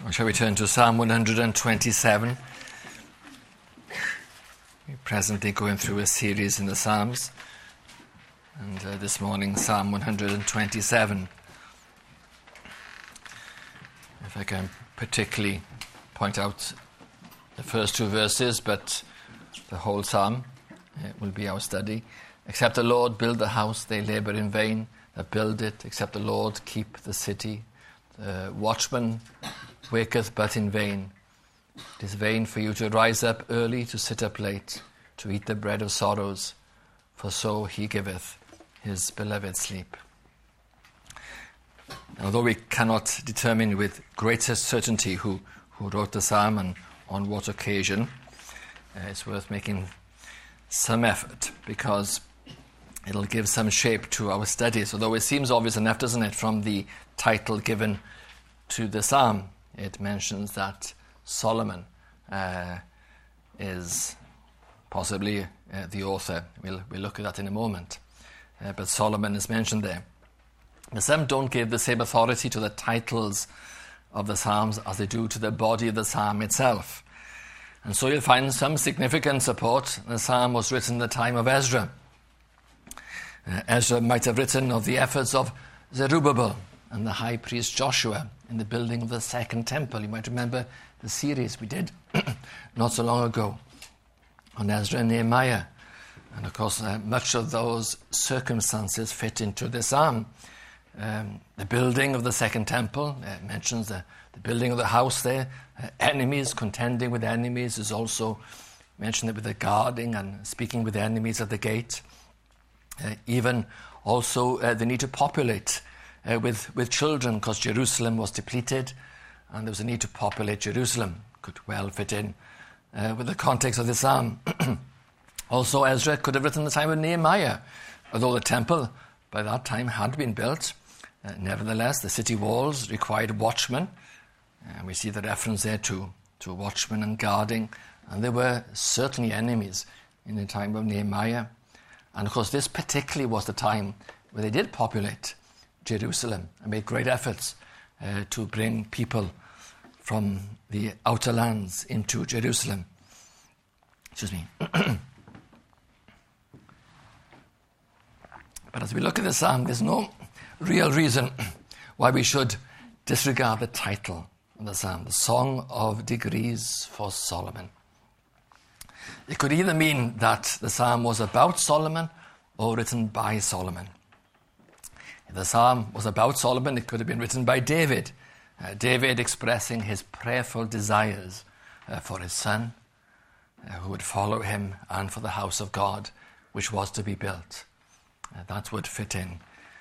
Shall we turn to Psalm 127? We're presently going through a series in the Psalms, and this morning Psalm 127. If I can particularly point out the first two verses, but the whole psalm will be our study. Except the Lord build the house, they labour in vain that build it. Except the Lord keep the city, the watchman waketh but in vain. It is vain for you to rise up early, to sit up late, to eat the bread of sorrows, for so he giveth his beloved sleep. Although we cannot determine with greater certainty who wrote the psalm and on what occasion, it's worth making some effort, because it'll give some shape to our studies, although it seems obvious enough, doesn't it, from the title given to the psalm. It mentions that Solomon is possibly the author. We'll look at that in a moment. But Solomon is mentioned there. But some don't give the same authority to the titles of the Psalms as they do to the body of the Psalm itself. And so you'll find some significant support. The Psalm was written in the time of Ezra. Ezra might have written of the efforts of Zerubbabel and the high priest Joshua in the building of the second temple. You might remember the series we did not so long ago on Ezra and Nehemiah. And of course, much of those circumstances fit into the psalm. The building of the second temple mentions the building of the house there. Enemies, contending with enemies, is also mentioned with the guarding and speaking with enemies at the gate. Even also the need to populate with children, because Jerusalem was depleted and there was a need to populate Jerusalem. Could well fit in with the context of the psalm. Also, Ezra could have written the time of Nehemiah, although the temple by that time had been built. Nevertheless, the city walls required watchmen. We see the reference there to watchmen and guarding, and there were certainly enemies in the time of Nehemiah. And of course, this particularly was the time where they did populate Jerusalem and made great efforts to bring people from the outer lands into Jerusalem. Excuse me. But as we look at the psalm, there's no real reason why we should disregard the title of the psalm, the Song of Degrees for Solomon. It could either mean that the psalm was about Solomon or written by Solomon. If the psalm was about Solomon, it could have been written by David. David expressing his prayerful desires for his son, who would follow him, and for the house of God, which was to be built. That would fit in.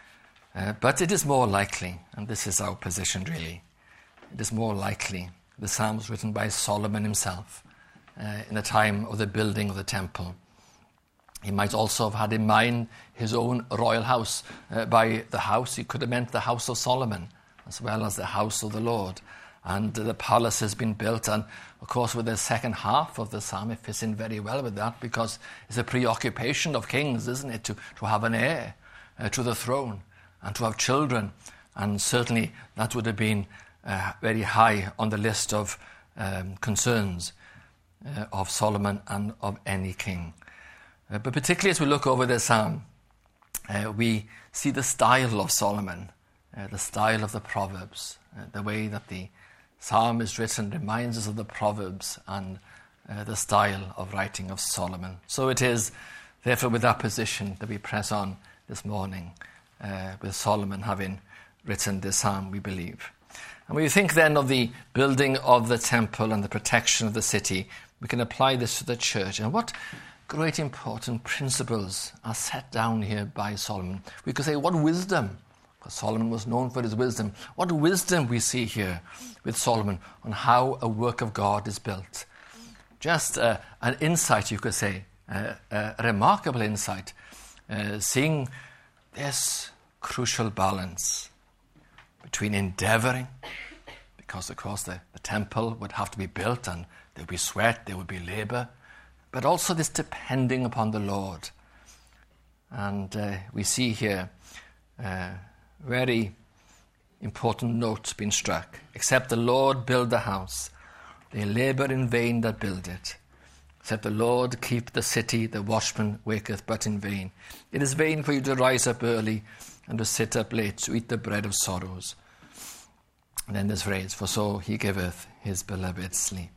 But it is more likely, and this is our position really, it is more likely the psalm was written by Solomon himself in the time of the building of the temple. He might also have had in mind his own royal house. By the house, he could have meant the house of Solomon, as well as the house of the Lord. And the palace has been built. And of course, with the second half of the psalm, it fits in very well with that, because it's a preoccupation of kings, isn't it, to have an heir to the throne and to have children. And certainly that would have been very high on the list of concerns of Solomon and of any king. But particularly as we look over the psalm, we see the style of Solomon, the style of the Proverbs. The way that the psalm is written reminds us of the Proverbs and the style of writing of Solomon. So it is, therefore, with that position that we press on this morning, with Solomon having written this psalm, we believe. And when you think then of the building of the temple and the protection of the city, we can apply this to the church. And what great important principles are set down here by Solomon. We could say, what wisdom, because Solomon was known for his wisdom, what wisdom we see here with Solomon on how a work of God is built. Just an insight, you could say, a remarkable insight, seeing this crucial balance between endeavouring, because of course the temple would have to be built and there would be sweat, there would be labour, but also this depending upon the Lord. And we see here very important note being struck. Except the Lord build the house, they labour in vain that build it. Except the Lord keep the city, the watchman waketh but in vain. It is vain for you to rise up early and to sit up late, to eat the bread of sorrows. And then this phrase, for so he giveth his beloved sleep.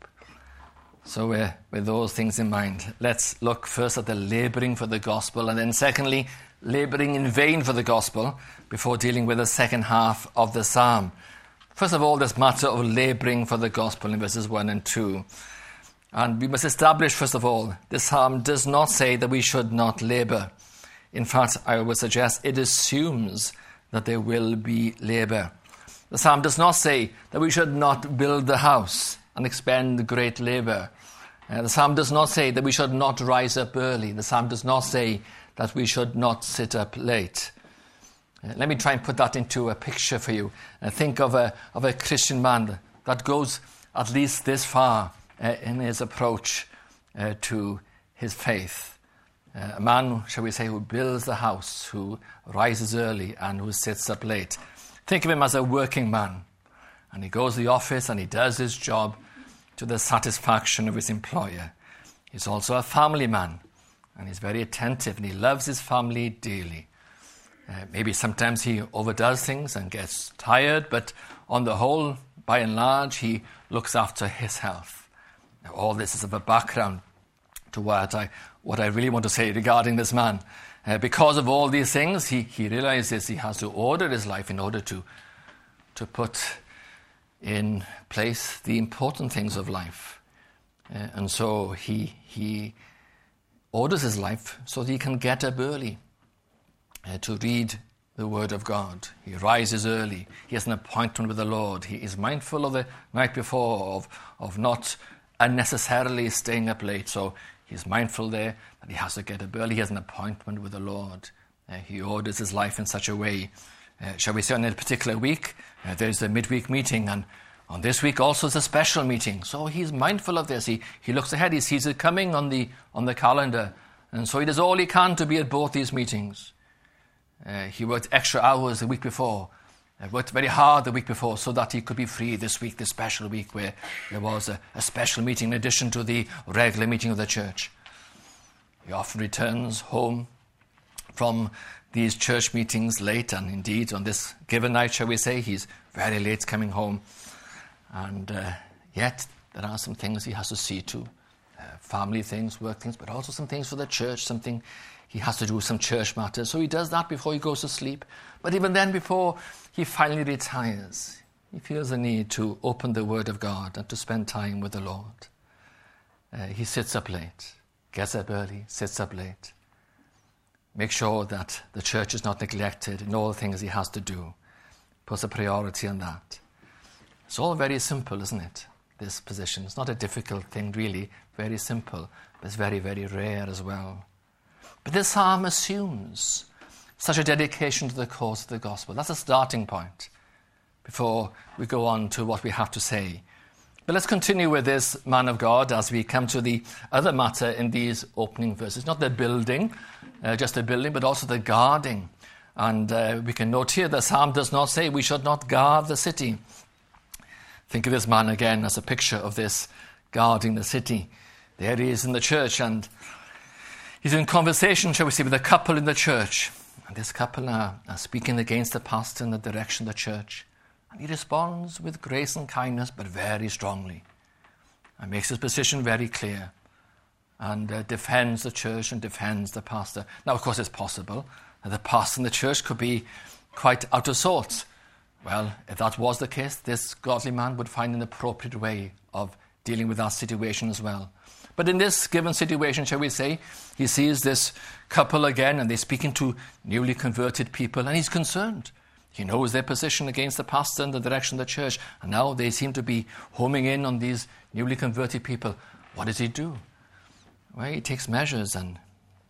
So with those things in mind, let's look first at the labouring for the gospel, and then secondly, labouring in vain for the gospel, before dealing with the second half of the psalm. First of all, this matter of labouring for the gospel in verses 1 and 2. And we must establish, first of all, this psalm does not say that we should not labour. In fact, I would suggest it assumes that there will be labour. The psalm does not say that we should not build the house and expend great labour. The psalm does not say that we should not rise up early. The psalm does not say that we should not sit up late. Let me try and put that into a picture for you. Think of a Christian man that goes at least this far in his approach to his faith. A man, shall we say, who builds the house, who rises early and who sits up late. Think of him as a working man. And he goes to the office and he does his job to the satisfaction of his employer. He's also a family man. And he's very attentive and he loves his family dearly. Maybe sometimes he overdoes things and gets tired, but on the whole, by and large, he looks after his health. Now, all this is of a background to what I really want to say regarding this man. Because of all these things, he realizes he has to order his life in order to put in place the important things of life. And so he orders his life so that he can get up early to read the Word of God. He rises early. He has an appointment with the Lord. He is mindful of the night before, of not unnecessarily staying up late. So he's mindful there that he has to get up early. He has an appointment with the Lord. He orders his life in such a way. Shall we say on a particular week, there's a midweek meeting, and on this week also is a special meeting. So he's mindful of this. He looks ahead. He sees it coming on the calendar. And so he does all he can to be at both these meetings. He worked extra hours the week before, worked very hard the week before so that he could be free this week, this special week where there was a special meeting in addition to the regular meeting of the church. He often returns home from these church meetings late, and indeed on this given night, shall we say, he's very late coming home. And yet there are some things he has to see to, family things, work things, but also some things for the church, something he has to do with some church matters. So he does that before he goes to sleep. But even then, before he finally retires, he feels the need to open the Word of God and to spend time with the Lord. He sits up late, gets up early, sits up late. Make sure that the church is not neglected in all the things he has to do. Puts a priority on that. It's all very simple, isn't it? This position. It's not a difficult thing, really. Very simple. But it's very, very rare as well. But this psalm assumes such a dedication to the cause of the gospel. That's a starting point before we go on to what we have to say. But let's continue with this man of God as we come to the other matter in these opening verses. Not the building, just the building, but also the guarding. And we can note here the psalm does not say we should not guard the city. Think of this man again as a picture of this guarding the city. There he is in the church, and he's in conversation, shall we say, with a couple in the church. And this couple are speaking against the pastor in the direction of the church. And he responds with grace and kindness, but very strongly. And makes his position very clear. And defends the church and defends the pastor. Now, of course, it's possible that the pastor in the church could be quite out of sorts. Well, if that was the case, this godly man would find an appropriate way of dealing with that situation as well. But in this given situation, shall we say, he sees this couple again, and they're speaking to newly converted people, and he's concerned. He knows their position against the pastor and the direction of the church, and now they seem to be homing in on these newly converted people. What does he do? Well, he takes measures, and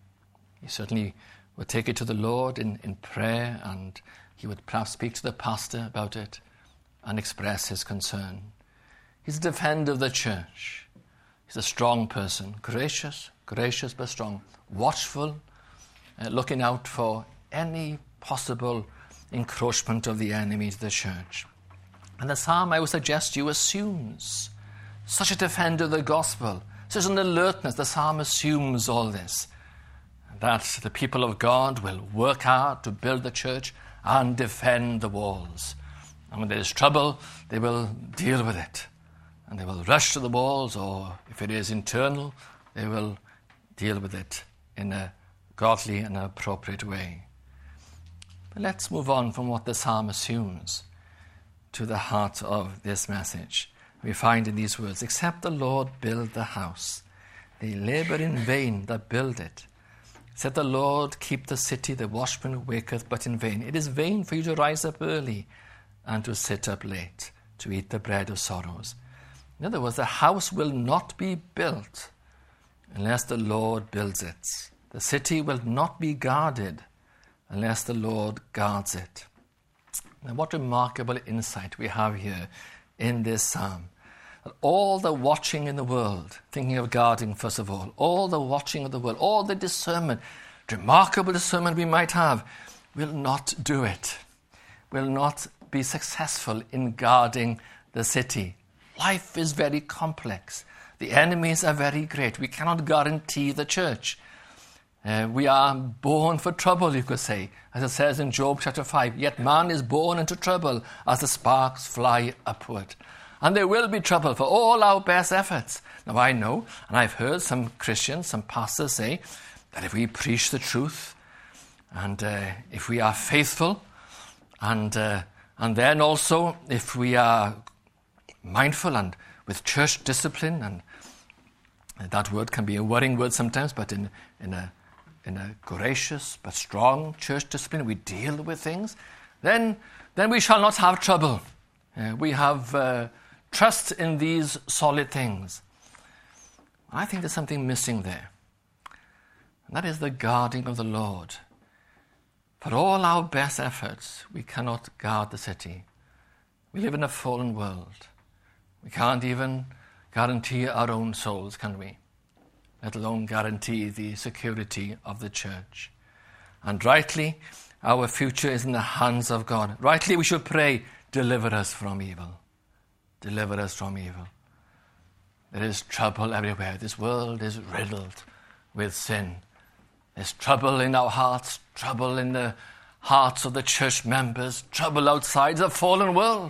he certainly would take it to the Lord in prayer, and he would perhaps speak to the pastor about it and express his concern. He's a defender of the church. He's a strong person, gracious but strong, watchful, looking out for any possible encroachment of the enemy to the church. And the psalm, I would suggest to you, assumes such a defender of the gospel, such an alertness. The psalm assumes all this, that the people of God will work hard to build the church and defend the walls. And when there is trouble, they will deal with it. And they will rush to the walls, or if it is internal, they will deal with it in a godly and appropriate way. But let's move on from what the psalm assumes to the heart of this message. We find in these words, except the Lord build the house, they labor in vain that build it. Except the Lord keep the city, the watchman waketh but in vain. It is vain for you to rise up early and to sit up late, to eat the bread of sorrows. In other words, the house will not be built unless the Lord builds it. The city will not be guarded unless the Lord guards it. Now, what remarkable insight we have here in this psalm. All the watching in the world, thinking of guarding first of all the watching of the world, all the discernment, remarkable discernment we might have, will not do it, will not be successful in guarding the city. Life is very complex. The enemies are very great. We cannot guarantee the church. We are born for trouble, you could say, as it says in Job chapter 5. Yet man is born into trouble as the sparks fly upward. And there will be trouble for all our best efforts. Now I know, and I've heard some Christians, some pastors say, that if we preach the truth, and if we are faithful, and then also if we are mindful and with church discipline, and that word can be a worrying word sometimes, but in a gracious but strong church discipline, we deal with things, then we shall not have trouble. We have trust in these solid things. I think there's something missing there. And that is the guarding of the Lord. For all our best efforts, we cannot guard the city. We live in a fallen world. We can't even guarantee our own souls, can we? Let alone guarantee the security of the church. And rightly, our future is in the hands of God. Rightly, we should pray, deliver us from evil. Deliver us from evil. There is trouble everywhere. This world is riddled with sin. There's trouble in our hearts, trouble in the hearts of the church members, trouble outside the fallen world.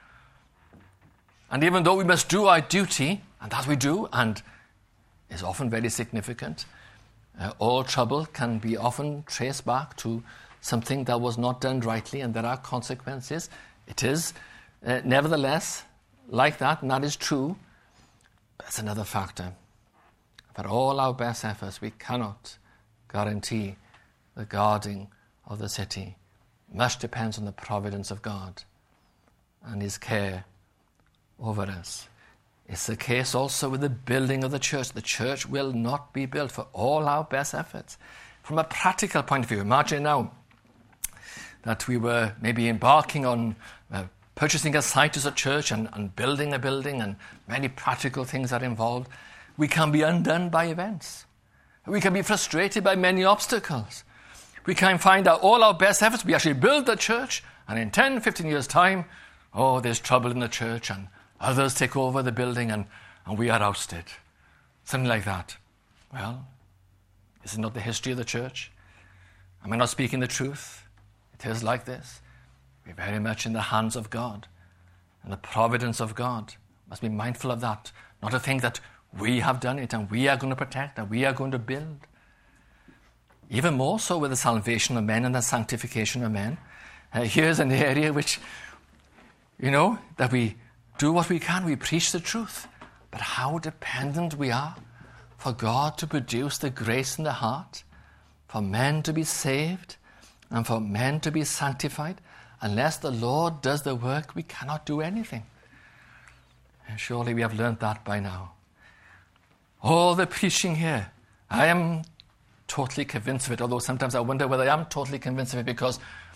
And even though we must do our duty, and that we do, and is often very significant, all trouble can be often traced back to something that was not done rightly, and there are consequences. It is, nevertheless, like that, and that is true. That's another factor. For all our best efforts, we cannot guarantee the guarding of the city. Much depends on the providence of God and His care over us. It's the case also with the building of the church. The church will not be built for all our best efforts. From a practical point of view, imagine now that we were maybe embarking on purchasing a site as a church and building a building, and many practical things are involved. We can be undone by events. We can be frustrated by many obstacles. We can find out all our best efforts. We actually build the church, and in 10, 15 years' time, there's trouble in the church, and others take over the building, and we are ousted. Something like that. Well, is it not the history of the church? Am I not speaking the truth? It is like this. We're very much in the hands of God, and the providence of God. Must be mindful of that. Not to think that we have done it, and we are going to protect, and we are going to build. Even more so with the salvation of men and the sanctification of men. Here's an area which, that we do what we can. We preach the truth. But how dependent we are for God to produce the grace in the heart, for men to be saved, and for men to be sanctified. Unless the Lord does the work, we cannot do anything. And surely we have learned that by now. All the preaching here, I am totally convinced of it, although sometimes I wonder whether I am totally convinced of it, because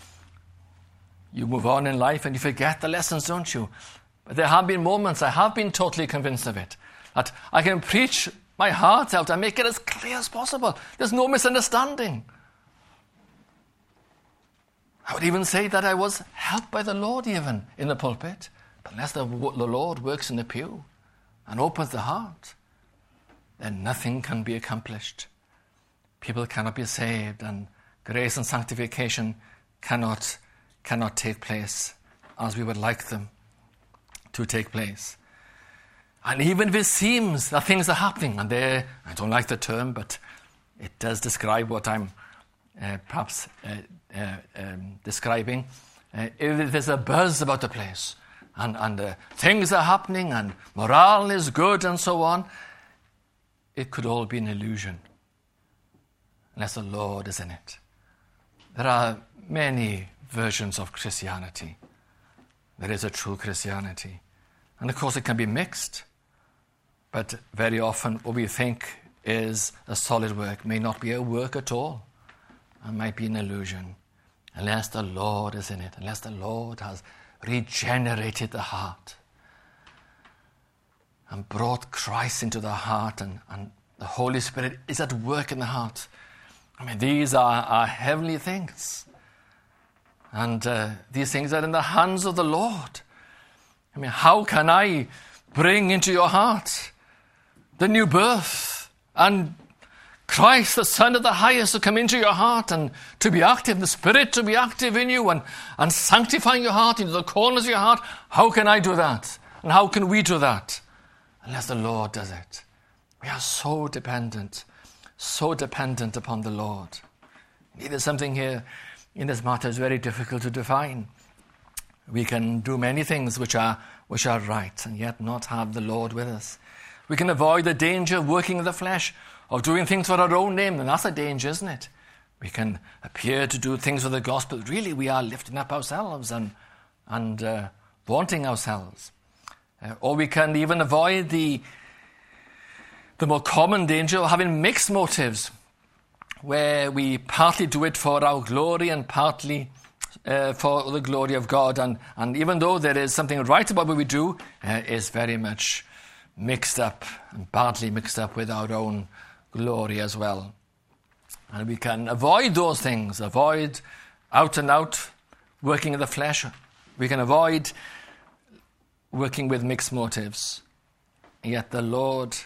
you move on in life and you forget the lessons, don't you? But there have been moments I have been totally convinced of it, that I can preach my heart out and make it as clear as possible. There's no misunderstanding. would even say that I was helped by the Lord even in the pulpit. But unless the Lord works in the pew and opens the heart, then nothing can be accomplished. People cannot be saved, and grace and sanctification cannot take place as we would like them to take place. And even if it seems that things are happening, and I don't like the term, but it does describe what I'm perhaps describing. If there's a buzz about the place, and things are happening, and morale is good, and so on, it could all be an illusion, unless the Lord is in it. There are many versions of Christianity. There is a true Christianity. And of course it can be mixed. But very often what we think is a solid work may not be a work at all. And might be an illusion. Unless the Lord is in it. Unless the Lord has regenerated the heart. And brought Christ into the heart. And the Holy Spirit is at work in the heart. I mean, these are heavenly things. And these things are in the hands of the Lord. I mean, how can I bring into your heart the new birth and Christ, the Son of the highest, to come into your heart and to be active, the Spirit to be active in you and sanctifying your heart into the corners of your heart? How can I do that? And how can we do that? Unless the Lord does it. We are so dependent upon the Lord. Indeed, there's something here in this matter is very difficult to define. We can do many things which are right and yet not have the Lord with us. We can avoid the danger of working in the flesh, of doing things for our own name, and that's a danger, isn't it? We can appear to do things for the gospel. Really, we are lifting up ourselves and vaunting ourselves. Or we can even avoid the more common danger of having mixed motives, where we partly do it for our glory and partly for the glory of God. And even though there is something right about what we do, it's very much mixed up and badly mixed up with our own glory as well. And we can avoid those things, avoid out and out working in the flesh. We can avoid working with mixed motives. Yet the Lord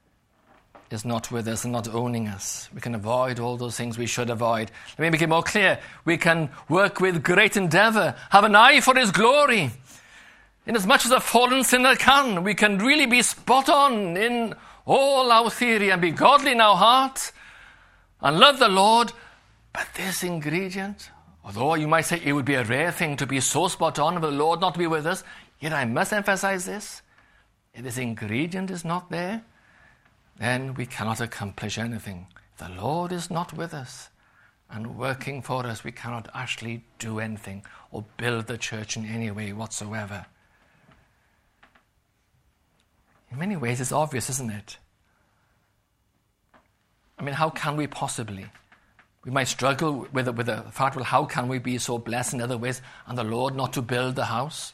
is not with us and not owning us. We can avoid all those things we should avoid. Let me make it more clear. We can work with great endeavour, have an eye for His glory. In as much as a fallen sinner can, we can really be spot on in all our theory and be godly in our heart and love the Lord. But this ingredient, although you might say it would be a rare thing to be so spot on and the Lord not to be with us, yet I must emphasize this. If this ingredient is not there, then we cannot accomplish anything. If the Lord is not with us and working for us, we cannot actually do anything or build the church in any way whatsoever. In many ways, it's obvious, isn't it? I mean, how can we possibly? We might struggle with the fact, well, how can we be so blessed in other ways and the Lord not to build the house?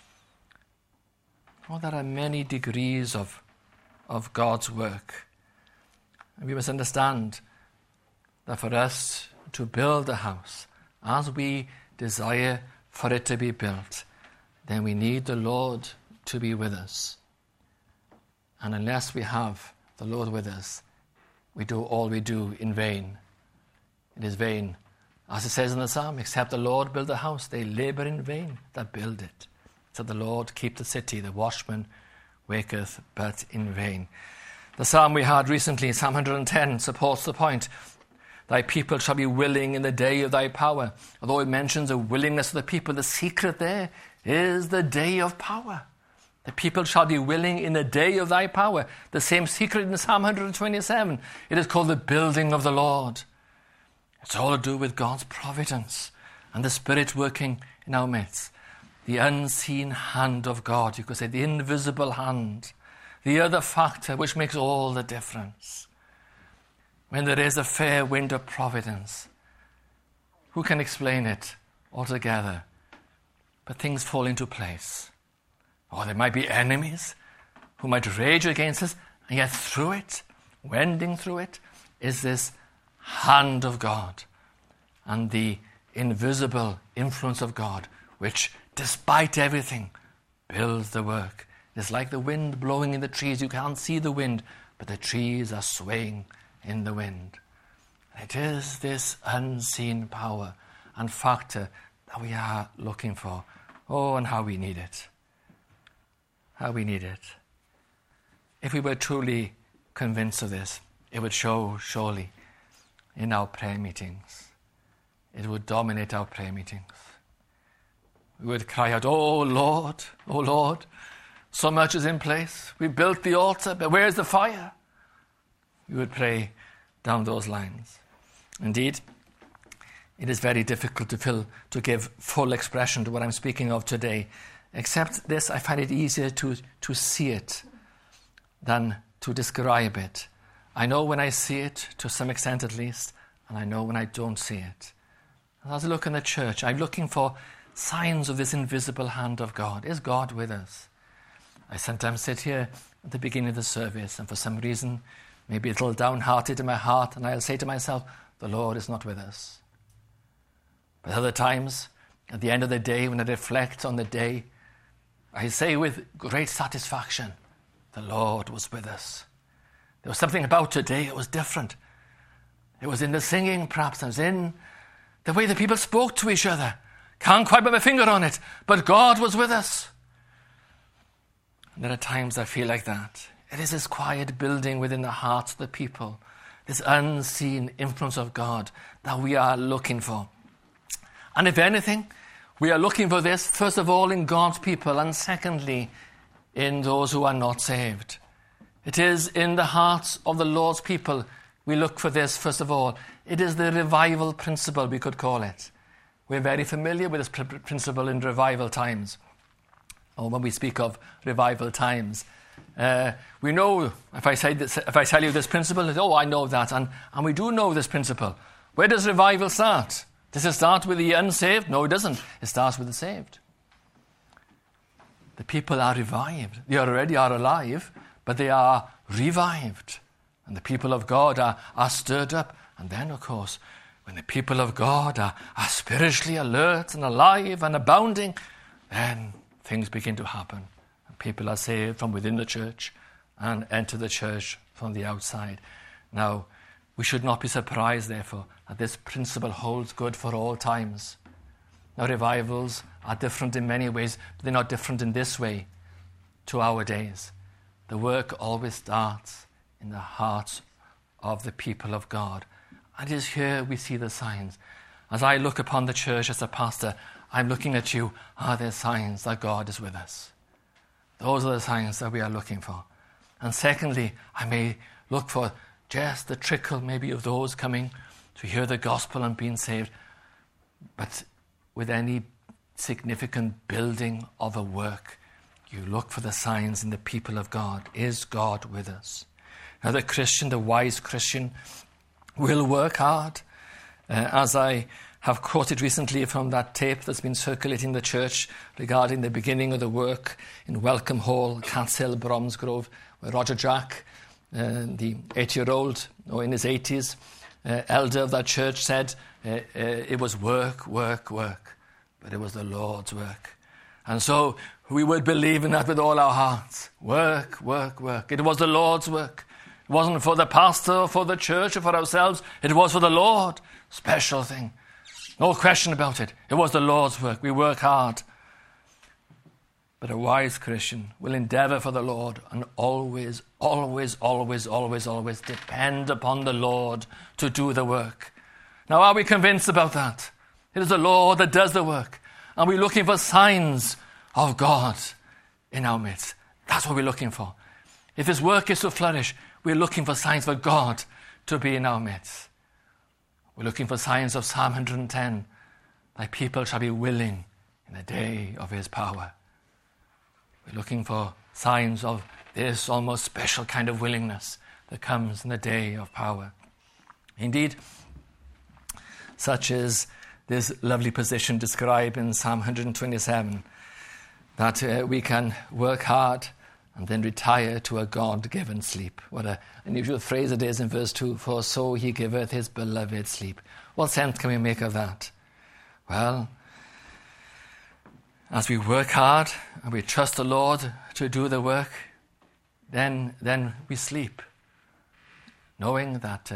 Oh, there are many degrees of God's work. And we must understand that for us to build a house as we desire for it to be built, then we need the Lord to be with us. And unless we have the Lord with us, we do all we do in vain. It is vain. As it says in the psalm, except the Lord build a house, they labour in vain that build it. So the Lord keep the city, the watchman waketh but in vain. The psalm we had recently, Psalm 110, supports the point. Thy people shall be willing in the day of thy power. Although it mentions a willingness of the people, the secret there is the day of power. The people shall be willing in the day of thy power. The same secret in Psalm 127. It is called the building of the Lord. It's all to do with God's providence and the Spirit working in our midst. The unseen hand of God, you could say the invisible hand. The other factor which makes all the difference. When there is a fair wind of providence, who can explain it altogether? But things fall into place. Or there might be enemies who might rage against us, and yet through it, wending through it, is this hand of God and the invisible influence of God, which, despite everything, builds the work. It's like the wind blowing in the trees. You can't see the wind, but the trees are swaying in the wind. It is this unseen power and factor that we are looking for. Oh, and how we need it. How we need it. If we were truly convinced of this, it would show surely in our prayer meetings. It would dominate our prayer meetings. We would cry out, oh Lord, so much is in place. We built the altar, but where's the fire? We would pray down those lines. Indeed, it is very difficult to give full expression to what I'm speaking of today. Except this, I find it easier to see it than to describe it. I know when I see it, to some extent at least, and I know when I don't see it. As I look in the church, I'm looking for signs of this invisible hand of God. Is God with us? I sometimes sit here at the beginning of the service, and for some reason, maybe a little downhearted in my heart, and I'll say to myself, the Lord is not with us. But other times, at the end of the day, when I reflect on the day, I say with great satisfaction, the Lord was with us. There was something about today that was different. It was in the singing, perhaps. It was in the way the people spoke to each other. Can't quite put my finger on it, but God was with us. And there are times I feel like that. It is this quiet building within the hearts of the people, this unseen influence of God that we are looking for. And if anything, we are looking for this, first of all, in God's people, and secondly, in those who are not saved. It is in the hearts of the Lord's people we look for this, first of all. It is the revival principle, we could call it. We're very familiar with this principle in revival times, or when we speak of revival times. We know, if I tell you this principle, I know that, and we do know this principle. Where does revival start? Does it start with the unsaved? No, it doesn't. It starts with the saved. The people are revived. They already are alive, but they are revived. And the people of God are stirred up. And then, of course, when the people of God are spiritually alert and alive and abounding, then things begin to happen. And people are saved from within the church and enter the church from the outside. Now, we should not be surprised, therefore, that this principle holds good for all times. Now, revivals are different in many ways, but they're not different in this way to our days. The work always starts in the hearts of the people of God. And it is here we see the signs. As I look upon the church as a pastor, I'm looking at you. Are there signs that God is with us? Those are the signs that we are looking for. And secondly, I may look for just the trickle maybe of those coming to hear the gospel and being saved. But with any significant building of a work, you look for the signs in the people of God. Is God with us? Now the Christian, the wise Christian, will work hard. As I have quoted recently from that tape that's been circulating the church regarding the beginning of the work in Welcome Hall, Catshill, Bromsgrove, where Roger Jack, the 8-year-old, or in his 80s, elder of that church, said it was work, but it was the Lord's work. And so we would believe in that with all our hearts. Work. It was the Lord's work. It wasn't for the pastor or for the church or for ourselves. It was for the Lord. Special thing. No question about it. It was the Lord's work. We work hard. But a wise Christian will endeavor for the Lord and always depend upon the Lord to do the work. Now, are we convinced about that? It is the Lord that does the work. And we're looking for signs of God in our midst. That's what we're looking for. If His work is to flourish, we're looking for signs for God to be in our midst. We're looking for signs of Psalm 110. Thy people shall be willing in the day of His power. We're looking for signs of this almost special kind of willingness that comes in the day of power. Indeed, such is this lovely position described in Psalm 127, that we can work hard and then retire to a God-given sleep. What an unusual phrase it is in verse 2, for so He giveth His beloved sleep. What sense can we make of that? Well, as we work hard and we trust the Lord to do the work, then we sleep, knowing that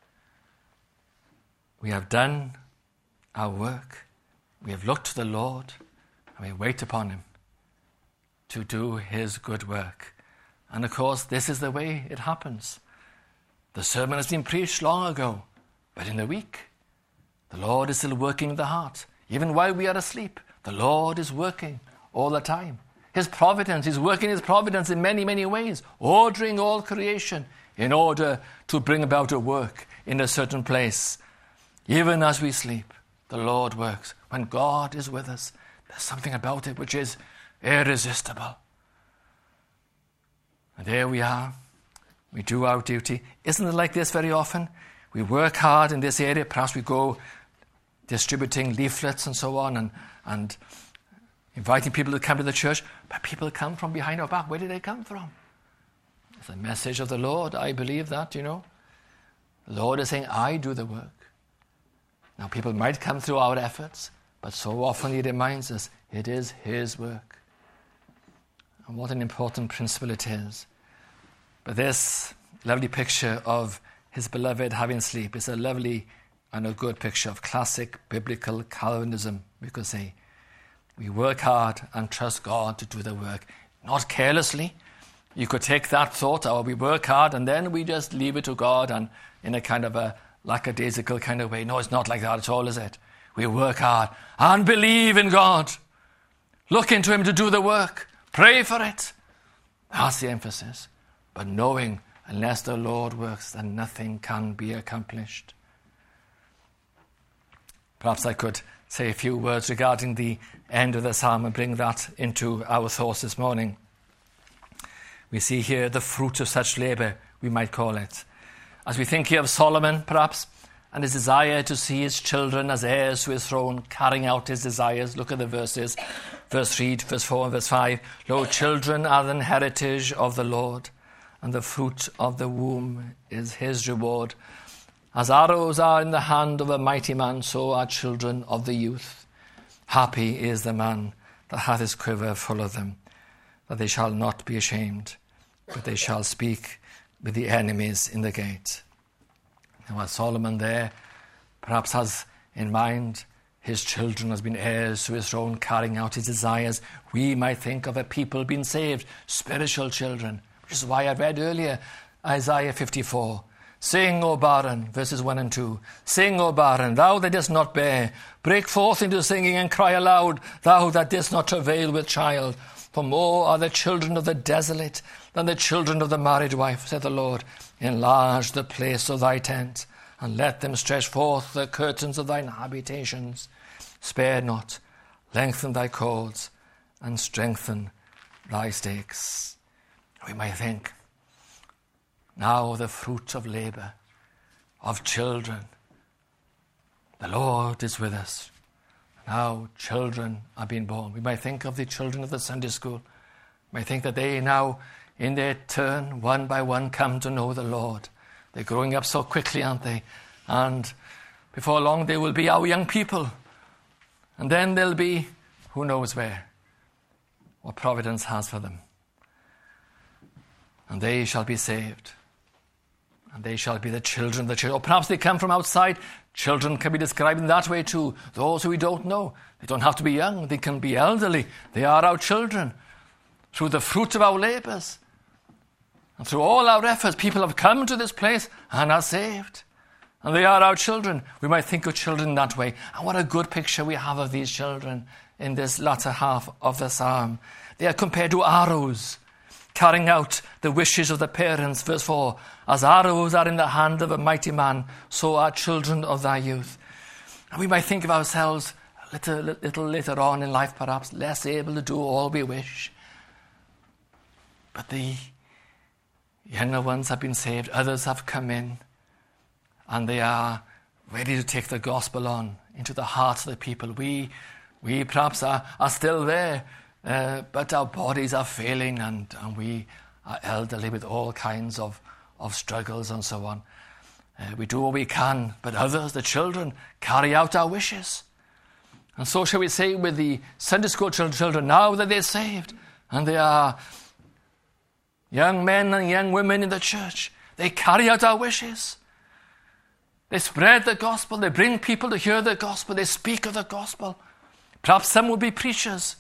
we have done our work, we have looked to the Lord, and we wait upon him to do his good work. And of course, this is the way it happens. The sermon has been preached long ago, but in a week, the Lord is still working in the heart. Even while we are asleep, the Lord is working all the time. His providence, he's working his providence in many, many ways, ordering all creation in order to bring about a work in a certain place. Even as we sleep, the Lord works. When God is with us, there's something about it which is irresistible. And there we are. We do our duty. Isn't it like this very often? We work hard in this area. Perhaps we go distributing leaflets and so on and inviting people to come to the church. But people come from behind our back. Where did they come from? It's a message of the Lord. I believe that, The Lord is saying, I do the work. Now, people might come through our efforts, but so often he reminds us it is his work. And what an important principle it is. But this lovely picture of his beloved having sleep is a lovely and a good picture of classic biblical Calvinism, we could say. We work hard and trust God to do the work, not carelessly. You could take that thought, we work hard and then we just leave it to God and in a kind of a lackadaisical kind of way. No, it's not like that at all, is it? We work hard and believe in God. Look into him to do the work. Pray for it. That's the emphasis. But knowing, unless the Lord works, then nothing can be accomplished. Perhaps I could say a few words regarding the end of the psalm and bring that into our thoughts this morning. We see here the fruit of such labour, we might call it. As we think here of Solomon, perhaps, and his desire to see his children as heirs to his throne, carrying out his desires. Look at the verses, verse 3, verse 4 and verse 5. Lo, children are an heritage of the Lord, and the fruit of the womb is his reward. As arrows are in the hand of a mighty man, so are children of the youth. Happy is the man that hath his quiver full of them, that they shall not be ashamed, but they shall speak with the enemies in the gate. Now, as Solomon there perhaps has in mind his children as being heirs to his throne, carrying out his desires, we might think of a people being saved, spiritual children, which is why I read earlier Isaiah 54. Sing, O barren, verses 1 and 2. Sing, O barren, thou that didst not bear. Break forth into singing and cry aloud, thou that didst not travail with child. For more are the children of the desolate than the children of the married wife, saith the Lord. Enlarge the place of thy tent, and let them stretch forth the curtains of thine habitations. Spare not, lengthen thy cords, and strengthen thy stakes. We might think, now the fruit of labour, of children. The Lord is with us. Now children are being born. We might think of the children of the Sunday school. We might think that they now, in their turn, one by one, come to know the Lord. They're growing up so quickly, aren't they? And before long, they will be our young people. And then they'll be, who knows where, what providence has for them. And they shall be saved. And they shall be the children of the church. Or perhaps they come from outside. Children can be described in that way too. Those who we don't know. They don't have to be young. They can be elderly. They are our children. Through the fruit of our labours. And through all our efforts, people have come to this place and are saved. And they are our children. We might think of children that way. And what a good picture we have of these children in this latter half of the psalm. They are compared to arrows, carrying out the wishes of the parents. Verse 4, as arrows are in the hand of a mighty man, so are children of thy youth. And we might think of ourselves a little later on in life, perhaps, less able to do all we wish. But the younger ones have been saved, others have come in, and they are ready to take the gospel on into the hearts of the people. We perhaps are still there, but our bodies are failing, and we are elderly with all kinds of struggles and so on. We do what we can, but others, the children, carry out our wishes. And so shall we say with the Sunday school children, now that they're saved, and they are young men and young women in the church, they carry out our wishes. They spread the gospel. They bring people to hear the gospel. They speak of the gospel. Perhaps some will be preachers.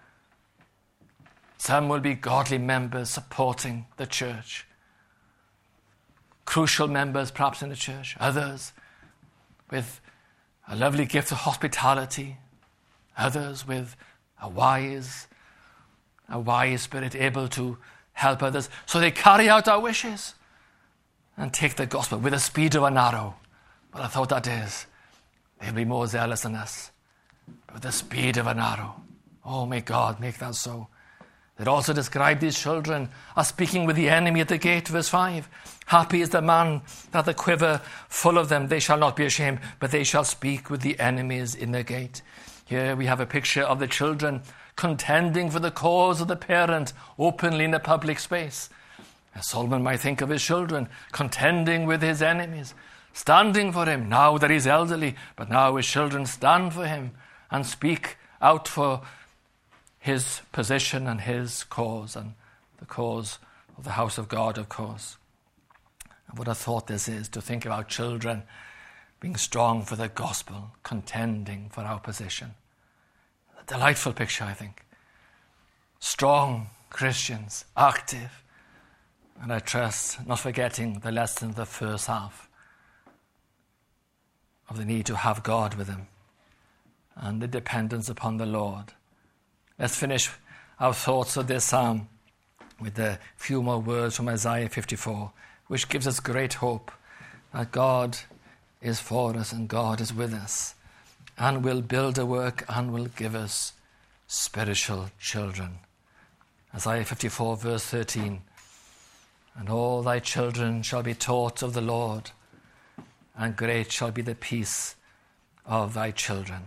Some will be godly members supporting the church. Crucial members perhaps in the church. Others with a lovely gift of hospitality. Others with a wise spirit able to help others. So they carry out our wishes and take the gospel with the speed of an arrow. Well, I thought that is. They'll be more zealous than us. But with the speed of an arrow. Oh, may God make that so. It also described these children as speaking with the enemy at the gate, verse 5. Happy is the man that the quiver full of them, they shall not be ashamed, but they shall speak with the enemies in the gate. Here we have a picture of the children contending for the cause of the parent openly in a public space. As Solomon might think of his children, contending with his enemies, standing for him now that he's elderly, but now his children stand for him and speak out for his position and his cause, and the cause of the house of God, of course. And what a thought this is, to think of our children being strong for the gospel, contending for our position. A delightful picture, I think. Strong Christians, active, and I trust not forgetting the lesson of the first half of the need to have God with them and the dependence upon the Lord. Let's finish our thoughts of this psalm with a few more words from Isaiah 54, which gives us great hope that God is for us and God is with us and will build a work and will give us spiritual children. Isaiah 54 verse 13, and all thy children shall be taught of the Lord, and great shall be the peace of thy children.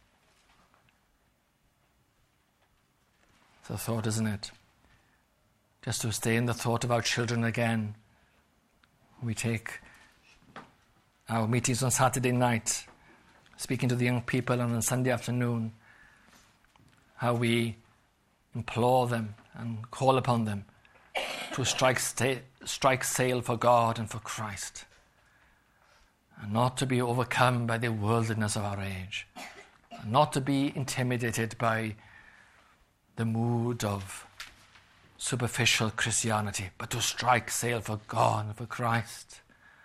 It's a thought, isn't it? Just to stay in the thought of our children again. We take our meetings on Saturday night, speaking to the young people, and on Sunday afternoon, how we implore them and call upon them to strike sail for God and for Christ, and not to be overcome by the worldliness of our age, and not to be intimidated by the mood of superficial Christianity, but to strike sail for God and for Christ.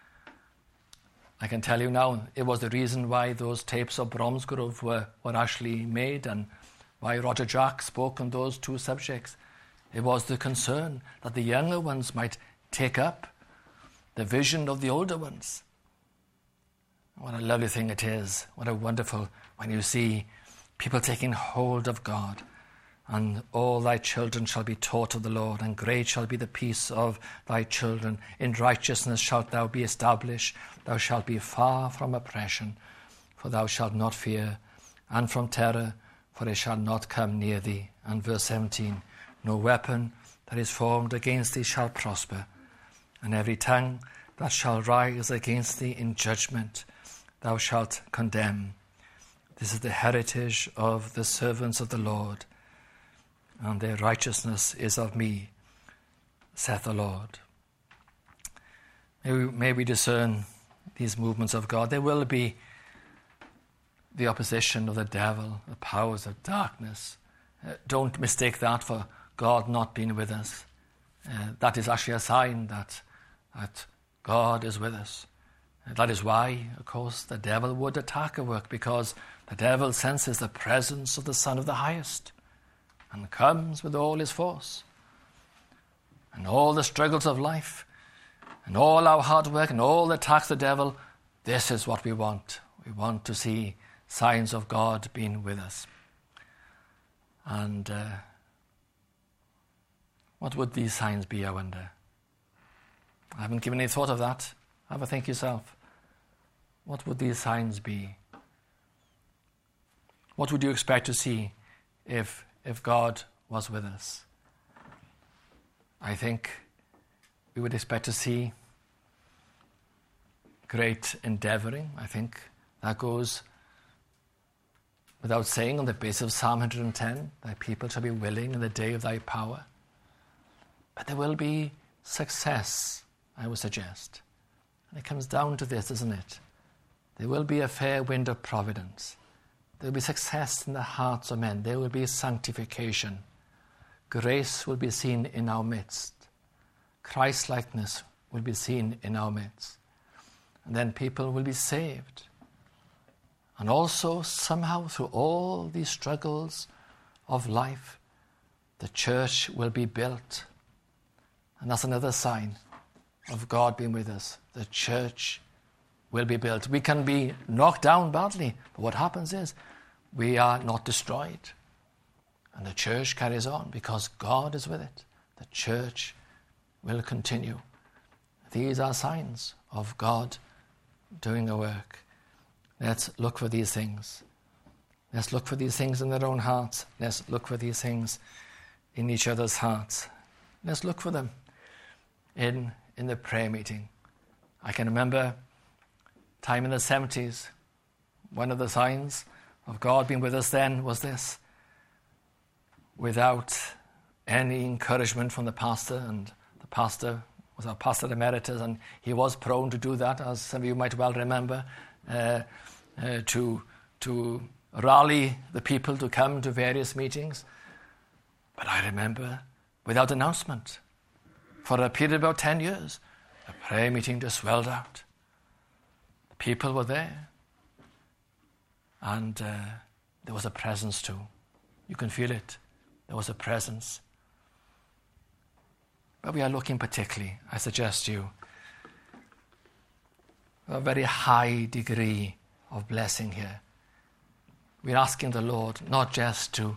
I can tell you now, it was the reason why those tapes of Bromsgrove were actually made, and why Roger Jack spoke on those two subjects. It was the concern that the younger ones might take up the vision of the older ones. What a lovely thing it is. What a wonderful, when you see people taking hold of God. And all thy children shall be taught of the Lord, and great shall be the peace of thy children. In righteousness shalt thou be established. Thou shalt be far from oppression, for thou shalt not fear, and from terror, for it shall not come near thee. And verse 17, no weapon that is formed against thee shall prosper, and every tongue that shall rise against thee in judgment thou shalt condemn. This is the heritage of the servants of the Lord, and their righteousness is of me, saith the Lord. May we discern these movements of God. There will be the opposition of the devil, the powers of darkness. Don't mistake that for God not being with us. That is actually a sign that God is with us. That is why, of course, the devil would attack a work, because the devil senses the presence of the Son of the Highest and comes with all his force. And all the struggles of life and all our hard work and all the attacks of the devil, this is what we want. We want to see signs of God being with us. And what would these signs be, I wonder? I haven't given any thought of that. Have a think yourself. What would these signs be? What would you expect to see if God was with us? I think we would expect to see great endeavoring. I think that goes without saying on the basis of Psalm 110, thy people shall be willing in the day of thy power. But there will be success, I would suggest. And it comes down to this, isn't it? There will be a fair wind of providence. There will be success in the hearts of men. There will be sanctification. Grace will be seen in our midst. Christ-likeness will be seen in our midst. And then people will be saved. And also, somehow, through all these struggles of life, the church will be built. And that's another sign of God being with us. The church will be built. We can be knocked down badly, but what happens is we are not destroyed. And the church carries on because God is with it. The church will continue. These are signs of God doing a work. Let's look for these things. Let's look for these things in their own hearts. Let's look for these things in each other's hearts. Let's look for them in the prayer meeting. I can remember time in the 70s, one of the signs of God being with us then was this. Without any encouragement from the pastor, and the pastor was our pastor emeritus, and he was prone to do that, as some of you might well remember, to rally the people to come to various meetings. But I remember, without announcement, for a period of about 10 years, the prayer meeting just swelled out. The people were there, and there was a presence too. You can feel it. There was a presence. But we are looking particularly, I suggest you, a very high degree of blessing here. We're asking the Lord not just to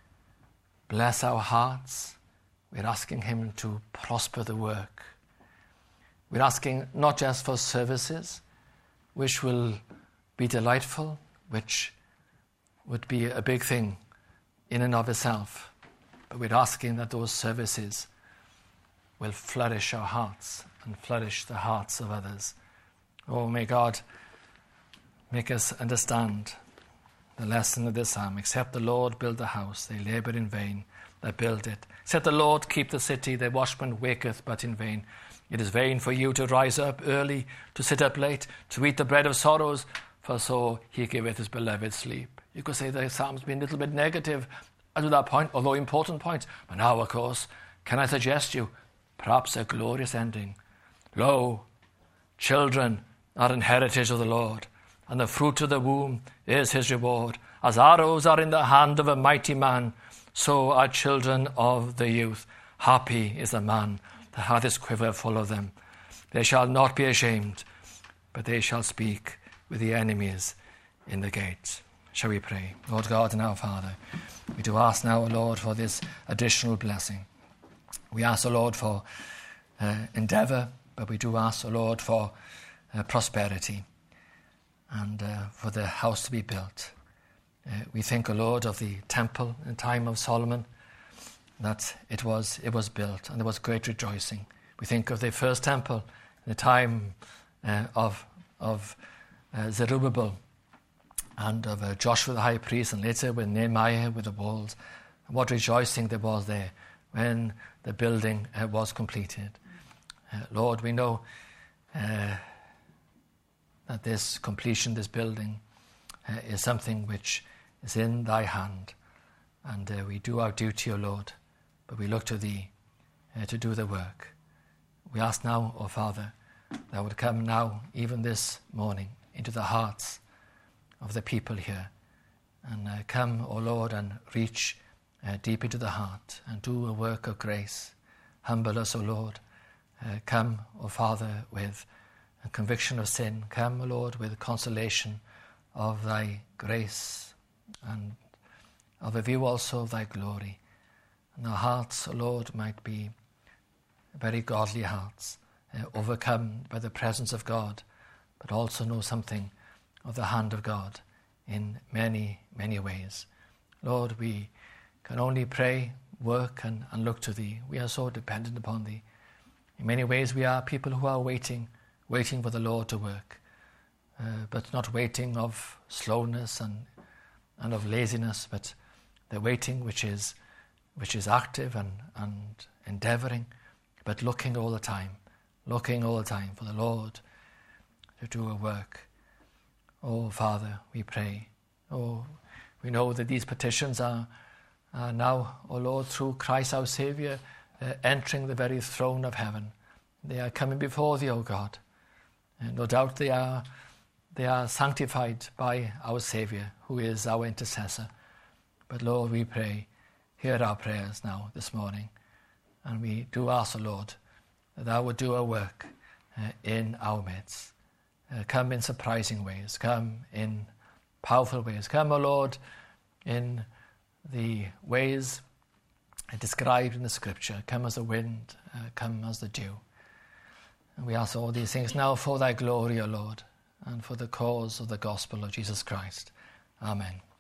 bless our hearts, we're asking him to prosper the work. We're asking not just for services, which will be delightful, which would be a big thing in and of itself, but we're asking that those services will flourish our hearts and flourish the hearts of others. Oh, may God make us understand the lesson of this psalm. Except the Lord build the house, they labour in vain that build it. Except the Lord keep the city, the watchman waketh but in vain. It is vain for you to rise up early, to sit up late, to eat the bread of sorrows, for so he giveth his beloved sleep. You could say the psalm's been a little bit negative to that point, although important point. But now, of course, can I suggest you perhaps a glorious ending? Lo, children are an heritage of the Lord, and the fruit of the womb is his reward. As arrows are in the hand of a mighty man, so are children of the youth. Happy is the man that hath his quiver full of them. They shall not be ashamed, but they shall speak with the enemies in the gate. Shall we pray? Lord God and our Father, we do ask now, O Lord, for this additional blessing. We ask, O Lord, for endeavour, but we do ask, O Lord, for prosperity and for the house to be built. We think, O Lord, of the temple in the time of Solomon, that it was built and there was great rejoicing. We think of the first temple in the time of Zerubbabel and of Joshua the high priest, and later with Nehemiah with the walls. And what rejoicing there was there when the building was completed. Lord, we know that this completion, this building, is something which is in thy hand. And we do our duty, O Lord, but we look to thee to do the work. We ask now, O Father, that would come now, even this morning, into the hearts of the people here. And come, O Lord, and reach deep into the heart and do a work of grace. Humble us, O Lord. Come, O Father, with a conviction of sin. Come, O Lord, with consolation of thy grace and of a view also of thy glory. And our hearts, O Lord, might be very godly hearts, overcome by the presence of God, but also know something of the hand of God in many, many ways. Lord, we can only pray, work, and look to thee. We are so dependent upon thee. In many ways, we are people who are waiting for the Lord to work, but not waiting of slowness and and of laziness, but the waiting which is active and endeavouring, but looking all the time for the Lord to do a work. Oh, Father, we pray. Oh, we know that these petitions are now, oh Lord, through Christ our Saviour, entering the very throne of heaven. They are coming before thee, O God. And no doubt they are sanctified by our Saviour, who is our intercessor. But Lord, we pray, hear our prayers now this morning. And we do ask, O Lord, that thou would do a work in our midst. Come in surprising ways. Come in powerful ways. Come, O Lord, in the ways described in the Scripture. Come as the wind, come as the dew. And we ask all these things now for thy glory, O Lord, and for the cause of the gospel of Jesus Christ. Amen.